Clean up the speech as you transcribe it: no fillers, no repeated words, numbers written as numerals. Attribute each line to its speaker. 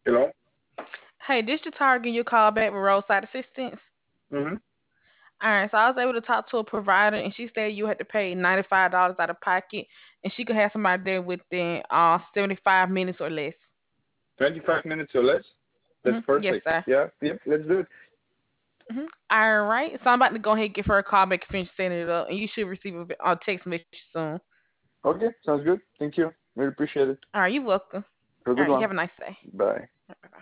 Speaker 1: Hello?
Speaker 2: Hey, this your target you call back with roadside assistance.
Speaker 1: Mm-hmm.
Speaker 2: All right, so I was able to talk to a provider, and she said you had to pay $95 out of pocket, and she could have somebody there within 75 minutes or less.
Speaker 1: 25 minutes or less? That's
Speaker 2: Yes,
Speaker 1: perfect.
Speaker 2: sir.
Speaker 1: Yeah, yep, let's do it.
Speaker 2: All right, so I'm about to go ahead and give her a call back and finish setting it up, and you should receive a text message soon.
Speaker 1: Okay, sounds good. Thank you. Really appreciate it.
Speaker 2: All right, you're welcome.
Speaker 1: Have a
Speaker 2: All
Speaker 1: good
Speaker 2: right, you
Speaker 1: one.
Speaker 2: have a nice day.
Speaker 1: Bye.
Speaker 2: Bye bye.